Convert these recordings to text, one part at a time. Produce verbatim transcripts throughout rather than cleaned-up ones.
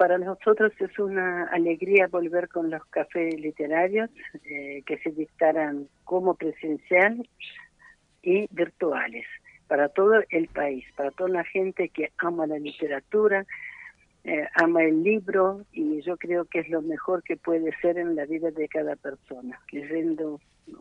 para nosotros es una alegría volver con los cafés literarios eh, que se dictarán como presencial y virtuales para todo el país, para toda la gente que ama la literatura, eh, ama el libro, y yo creo que es lo mejor que puede ser en la vida de cada persona. Leyendo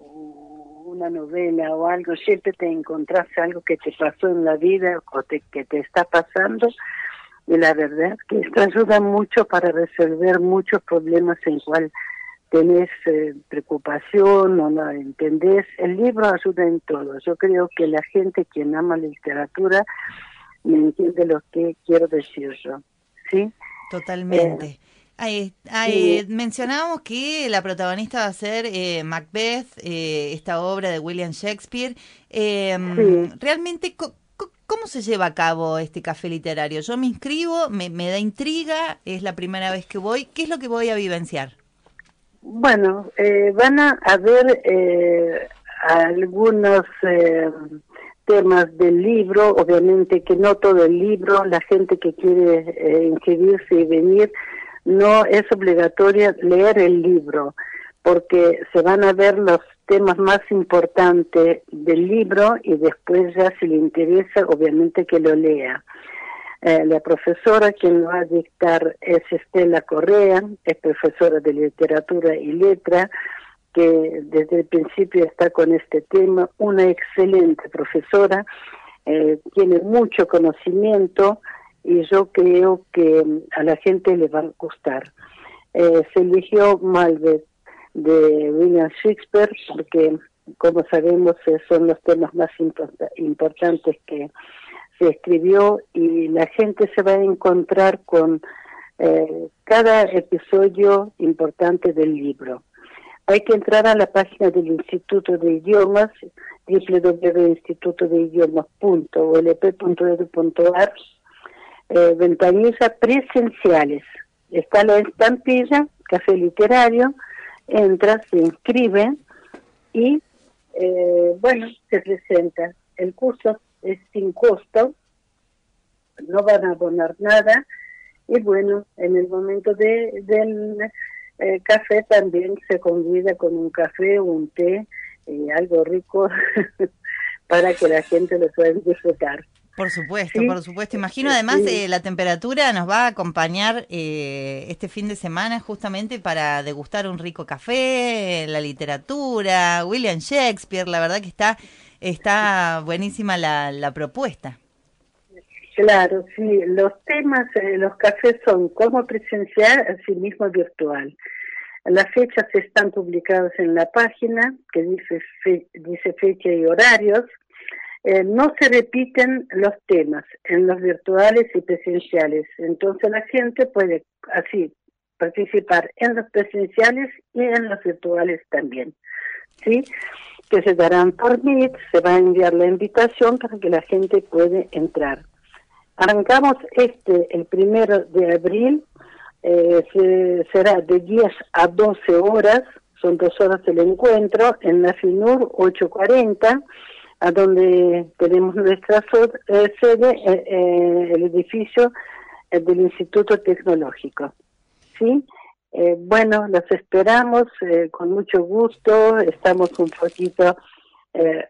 una novela o algo, siempre te encontrás algo que te pasó en la vida o te, que te está pasando, y la verdad que esto ayuda mucho para resolver muchos problemas en cual tenés eh, preocupación o no entendés. El libro ayuda en todo. Yo creo que la gente quien ama la literatura me entiende lo que quiero decir yo, ¿sí? Totalmente. Eh, Ahí, sí, ahí, mencionábamos que la protagonista va a ser eh, Macbeth, eh, esta obra de William Shakespeare. Eh, sí. realmente, co- co- ¿cómo se lleva a cabo este café literario? Yo me inscribo, me, me da intriga, es la primera vez que voy. ¿Qué es lo que voy a vivenciar? Bueno, eh, van a haber eh, algunos eh, temas del libro, obviamente que no todo el libro, la gente que quiere eh, inscribirse y venir, no es obligatorio leer el libro, porque se van a ver los temas más importantes del libro y después ya si le interesa, obviamente que lo lea. Eh, la profesora quien va a dictar es Estela Correa, es profesora de literatura y letra, que desde el principio está con este tema, una excelente profesora, eh, tiene mucho conocimiento y yo creo que a la gente le va a gustar. Eh, se eligió Macbeth de William Shakespeare porque, como sabemos, eh, son los temas más import- importantes que se escribió, y la gente se va a encontrar con eh, cada episodio importante del libro. Hay que entrar a la página del Instituto de Idiomas, doble u doble u doble u punto instituto de idiomas punto u l p punto e d u punto a r, eh, ventanilla presenciales. Está la estampilla, café literario, entra, se inscribe y, eh, bueno, se presenta. El curso es sin costo, no van a abonar nada, y bueno, en el momento de del eh, café también se convida con un café, un té, eh, algo rico para que la gente lo pueda disfrutar. Por supuesto, Sí, por supuesto. Imagino además sí, eh, la temperatura nos va a acompañar eh, este fin de semana justamente para degustar un rico café, la literatura, William Shakespeare. La verdad que está, está buenísima la, la propuesta. claro, sí. Los temas, eh, los cafés son como presencial, así mismo virtual. Las fechas están publicadas en la página, que dice, fe, dice fecha y horarios. Eh, no se repiten los temas en los virtuales y presenciales. Entonces la gente puede así participar en los presenciales y en los virtuales también, ¿sí? Que se darán por Meet, se va a enviar la invitación para que la gente pueda entrar. Arrancamos este el primero de abril, eh, se, será de diez a doce horas, son dos horas el encuentro, en la FINUR ocho cuarenta, a donde tenemos nuestra so, eh, sede, eh, eh, el edificio eh, del Instituto Tecnológico. ¿Sí? Eh, bueno, los esperamos eh, con mucho gusto, estamos un poquito eh,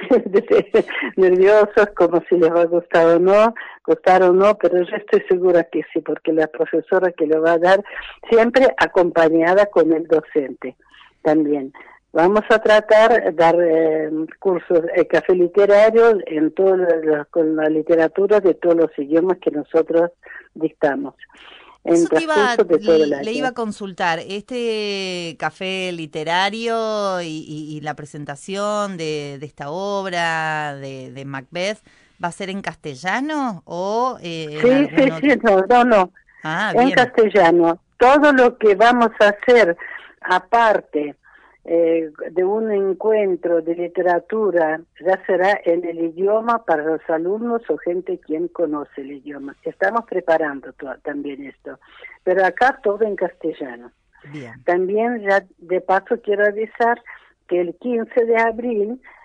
nerviosos, como si les va a gustar o no, gustar o no, pero yo estoy segura que sí, porque la profesora que lo va a dar, siempre acompañada con el docente también. Vamos a tratar de dar eh, cursos de eh, café literario en todo la, con la literatura de todos los idiomas que nosotros dictamos en Eso te iba, transcurso de todo el le iba año. a consultar, este café literario y, y- y la presentación de, de esta obra de, de Macbeth, ¿va a ser en castellano o eh, en Sí, algún sí, sí, otro? no, no, no, Ah, en bien, castellano. Todo lo que vamos a hacer aparte eh, de un encuentro de literatura ya será en el idioma para los alumnos o gente quien conoce el idioma. Estamos preparando to- también esto, pero acá todo en castellano. bien. También ya de paso quiero avisar que el quince de abril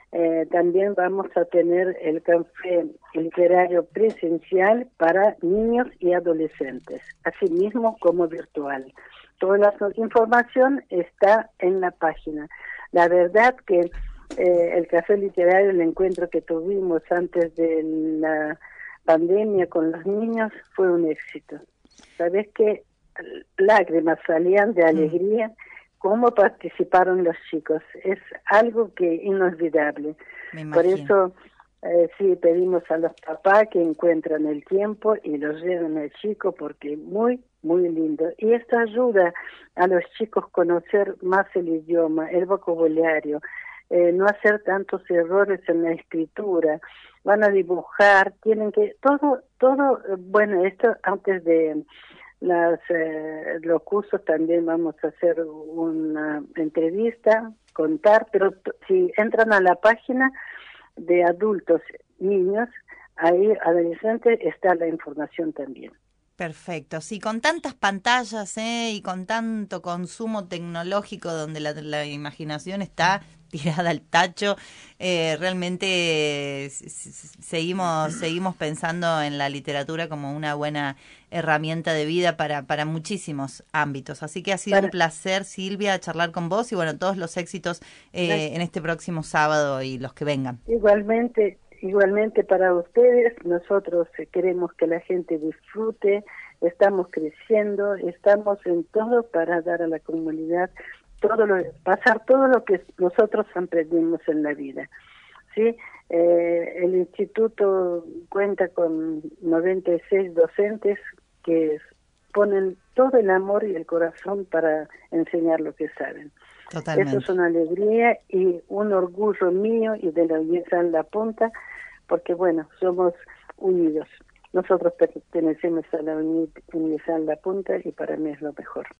eh, también vamos a tener el café literario presencial para niños y adolescentes, así mismo como virtual. Toda la información está en la página. La verdad que eh, el café literario, el encuentro que tuvimos antes de la pandemia con los niños, fue un éxito. ¿Sabes qué? Lágrimas salían de alegría, cómo participaron los chicos. Es algo que inolvidable. Por eso eh, sí pedimos a los papás que encuentran el tiempo y los lleven al chico, porque muy, muy lindo. Y esto ayuda a los chicos a conocer más el idioma, el vocabulario, eh, no hacer tantos errores en la escritura. Van a dibujar, tienen que, todo, todo, bueno, esto antes de las eh, los cursos también vamos a hacer una entrevista, contar, pero t- si entran a la página de adultos, niños, ahí adolescentes está la información también. Perfecto, sí, con tantas pantallas ¿eh? y con tanto consumo tecnológico donde la, la imaginación está tirada al tacho, eh, realmente eh, seguimos seguimos pensando en la literatura como una buena herramienta de vida para, para muchísimos ámbitos. Así que ha sido para... un placer, Silvia, charlar con vos y bueno, todos los éxitos eh, en este próximo sábado y los que vengan. Igualmente. Igualmente para ustedes, nosotros queremos que la gente disfrute, estamos creciendo, estamos en todo para dar a la comunidad todo lo, pasar todo lo que nosotros aprendimos en la vida. ¿Sí? Eh, el instituto cuenta con noventa y seis docentes que ponen todo el amor y el corazón para enseñar lo que saben. Totalmente. Eso es una alegría y un orgullo mío y de la Universidad La Punta, porque bueno, somos unidos. Nosotros pertenecemos a la Universidad La Punta y para mí es lo mejor.